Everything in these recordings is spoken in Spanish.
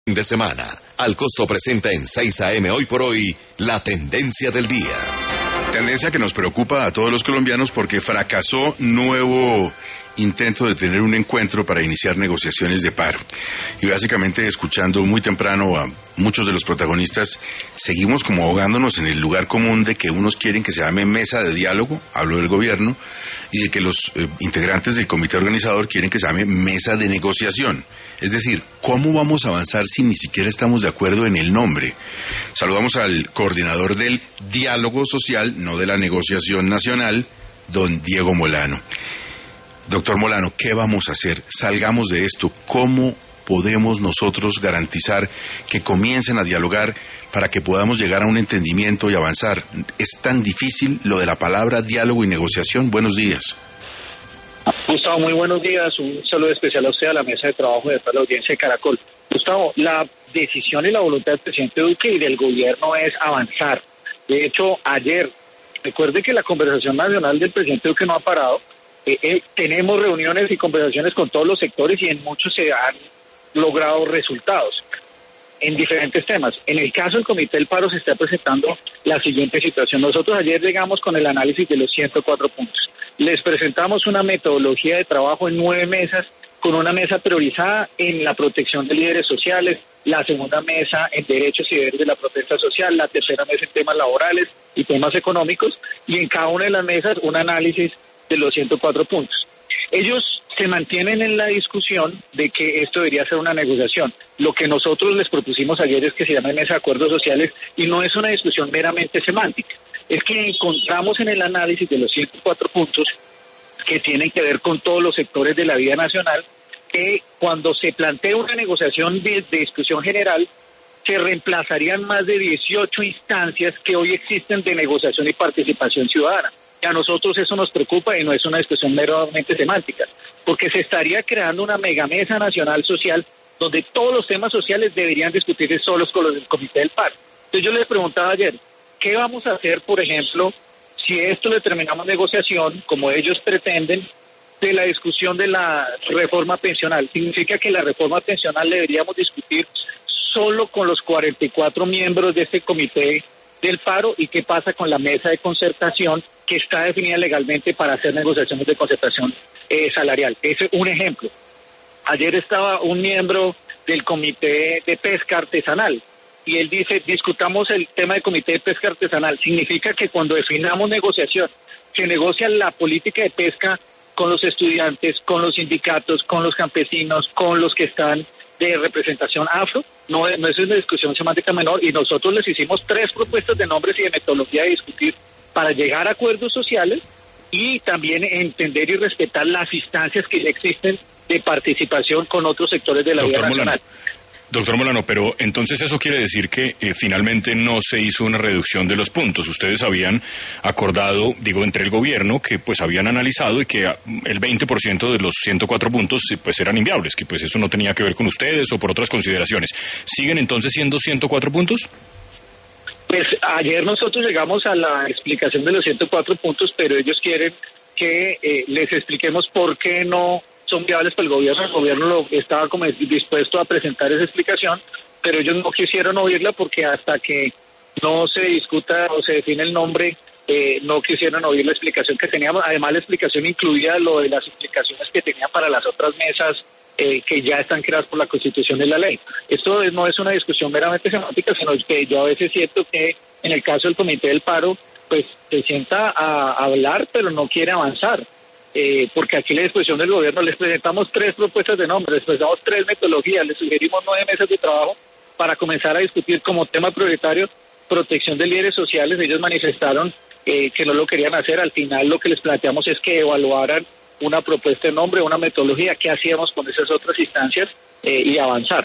De semana, Al Costo presenta en 6 AM Hoy por Hoy, la tendencia del día. Tendencia que nos preocupa a todos los colombianos porque fracasó nuevo intento de tener un encuentro para iniciar negociaciones de paro. Y básicamente, escuchando muy temprano a muchos de los protagonistas, seguimos como ahogándonos en el lugar común de que unos quieren que se llame mesa de diálogo, hablo del gobierno, y de que los integrantes del comité organizador quieren que se llame mesa de negociación. Es decir, ¿cómo vamos a avanzar si ni siquiera estamos de acuerdo en el nombre? Saludamos al coordinador del diálogo social, no de la negociación nacional, don Diego Molano. Doctor Molano, ¿qué vamos a hacer? Salgamos de esto. ¿Cómo podemos nosotros garantizar que comiencen a dialogar para que podamos llegar a un entendimiento y avanzar? ¿Es tan difícil lo de la palabra diálogo y negociación? Buenos días. Gustavo, muy buenos días. Un saludo especial a usted, a la mesa de trabajo y a toda la audiencia de Caracol. Gustavo, la decisión y la voluntad del presidente Duque y del gobierno es avanzar. De hecho, ayer, recuerde que la conversación nacional del presidente Duque no ha parado. Tenemos reuniones y conversaciones con todos los sectores y en muchos se han logrado resultados en diferentes temas. En el caso del Comité del Paro se está presentando la siguiente situación. Nosotros ayer llegamos con el análisis de los 104 puntos. Les presentamos una metodología de trabajo en 9 mesas, con una mesa priorizada en la protección de líderes sociales, la segunda mesa en derechos y deberes de la protesta social, la tercera mesa en temas laborales y temas económicos, y en cada una de las mesas un análisis de los 104 puntos. Ellos se mantienen en la discusión de que esto debería ser una negociación. Lo que nosotros les propusimos ayer es que se llame mesa de acuerdos sociales y no es una discusión meramente semántica. Es que encontramos en el análisis de los 104 puntos que tienen que ver con todos los sectores de la vida nacional, que cuando se plantea una negociación de discusión general, se reemplazarían más de 18 instancias que hoy existen de negociación y participación ciudadana. Y a nosotros eso nos preocupa y no es una discusión meramente semántica, porque se estaría creando una megamesa nacional social donde todos los temas sociales deberían discutirse solos con los del Comité del Paro. Entonces yo les preguntaba ayer, ¿qué vamos a hacer, por ejemplo, si esto le terminamos negociación, como ellos pretenden, de la discusión de la reforma pensional? Significa que la reforma pensional la deberíamos discutir solo con los 44 miembros de este Comité del Paro, y qué pasa con la mesa de concertación que está definida legalmente para hacer negociaciones de concertación salarial. Ese es un ejemplo. Ayer estaba un miembro del Comité de Pesca Artesanal y él dice, discutamos el tema del Comité de Pesca Artesanal. Significa que cuando definamos negociación, se negocia la política de pesca con los estudiantes, con los sindicatos, con los campesinos, con los que están de representación afro. No es una discusión semántica menor, y nosotros les hicimos 3 propuestas de nombres y de metodología de discutir para llegar a acuerdos sociales y también entender y respetar las instancias que ya existen de participación con otros sectores de la vida nacional. Doctor Molano, pero entonces eso quiere decir que finalmente no se hizo una reducción de los puntos. Ustedes habían acordado, entre el gobierno, que pues habían analizado y que el 20% de los 104 puntos pues eran inviables, que pues eso no tenía que ver con ustedes o por otras consideraciones. ¿Siguen entonces siendo 104 puntos? Pues ayer nosotros llegamos a la explicación de los 104 puntos, pero ellos quieren que les expliquemos por qué no son viables para el gobierno. El gobierno estaba como dispuesto a presentar esa explicación, pero ellos no quisieron oírla porque hasta que no se discuta o se define el nombre, no quisieron oír la explicación que teníamos. Además, la explicación incluía lo de las explicaciones que tenían para las otras mesas que ya están creadas por la Constitución y la ley. Esto no es una discusión meramente semántica, sino que yo a veces siento que en el caso del Comité del Paro, pues se sienta a hablar, pero no quiere avanzar. Porque aquí la disposición del gobierno, les presentamos 3 propuestas de nombre, les presentamos 3 metodologías, les sugerimos 9 mesas de trabajo para comenzar a discutir como tema prioritario protección de líderes sociales. Ellos manifestaron que no lo querían hacer. Al final lo que les planteamos es que evaluaran una propuesta de nombre, una metodología, qué hacíamos con esas otras instancias y avanzar.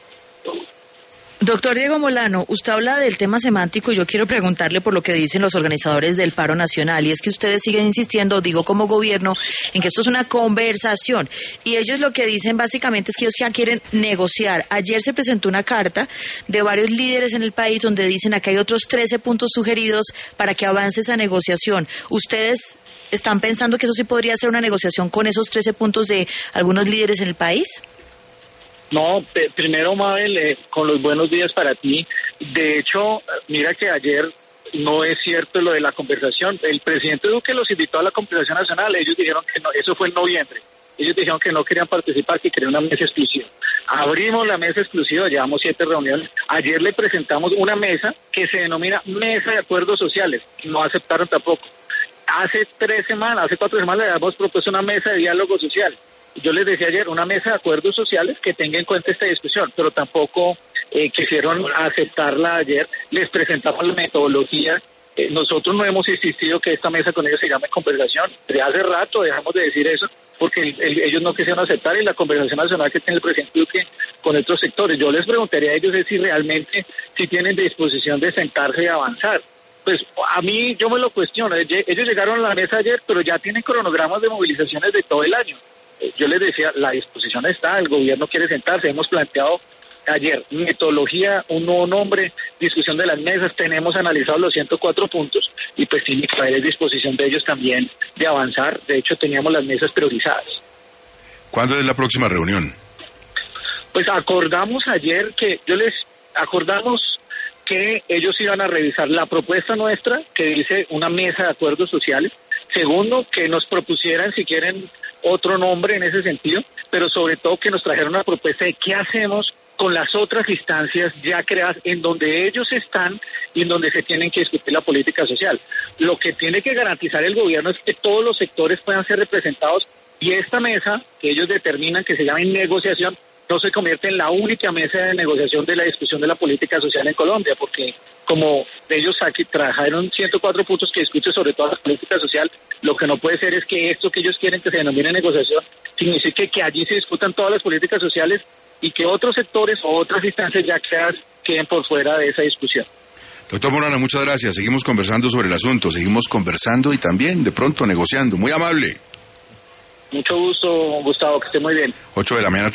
Doctor Diego Molano, usted habla del tema semántico y yo quiero preguntarle por lo que dicen los organizadores del paro nacional, y es que ustedes siguen insistiendo, como gobierno, en que esto es una conversación, y ellos lo que dicen básicamente es que ellos ya quieren negociar. Ayer se presentó una carta de varios líderes en el país donde dicen acá hay otros 13 puntos sugeridos para que avance esa negociación. ¿Ustedes están pensando que eso sí podría ser una negociación con esos 13 puntos de algunos líderes en el país? No, primero, Mabel, con los buenos días para ti. De hecho, mira que ayer no es cierto lo de la conversación. El presidente Duque los invitó a la conversación nacional. Ellos dijeron que no, eso fue en noviembre. Ellos dijeron que no querían participar, que querían una mesa exclusiva. Abrimos la mesa exclusiva, llevamos 7 reuniones. Ayer le presentamos una mesa que se denomina Mesa de Acuerdos Sociales. No aceptaron tampoco. Hace 4 semanas le habíamos propuesto una mesa de diálogo social. Yo les decía ayer, una mesa de acuerdos sociales que tenga en cuenta esta discusión, pero tampoco quisieron aceptarla ayer. Les presentamos la metodología. Nosotros no hemos insistido que esta mesa con ellos se llame conversación. De hace rato dejamos de decir eso porque ellos no quisieron aceptar, y la conversación nacional que tiene el presidente Duque con otros sectores. Yo les preguntaría a ellos si realmente si tienen disposición de sentarse y avanzar. Pues a mí yo me lo cuestiono. Ellos llegaron a la mesa ayer, pero ya tienen cronogramas de movilizaciones de todo el año. Yo les decía, la disposición está, el gobierno quiere sentarse, hemos planteado ayer metodología, un nuevo nombre, discusión de las mesas, tenemos analizados los 104 puntos y pues tiene que haber disposición de ellos también de avanzar. De hecho, teníamos las mesas priorizadas. ¿Cuándo es la próxima reunión? Pues acordamos ayer acordamos que ellos iban a revisar la propuesta nuestra, que dice una mesa de acuerdos sociales. Segundo, que nos propusieran si quieren otro nombre en ese sentido, pero sobre todo que nos trajeran una propuesta de qué hacemos con las otras instancias ya creadas en donde ellos están y en donde se tienen que discutir la política social. Lo que tiene que garantizar el gobierno es que todos los sectores puedan ser representados, y esta mesa que ellos determinan que se llame negociación no se convierte en la única mesa de negociación de la discusión de la política social en Colombia, porque como ellos aquí trabajaron 104 puntos que discuten sobre toda la política social, lo que no puede ser es que esto que ellos quieren que se denomine negociación signifique que allí se discutan todas las políticas sociales y que otros sectores o otras instancias ya queden por fuera de esa discusión. Doctor Morano, muchas gracias. Seguimos conversando sobre el asunto, seguimos conversando y también de pronto negociando. Muy amable. Mucho gusto, Gustavo, que esté muy bien. 8 de la mañana.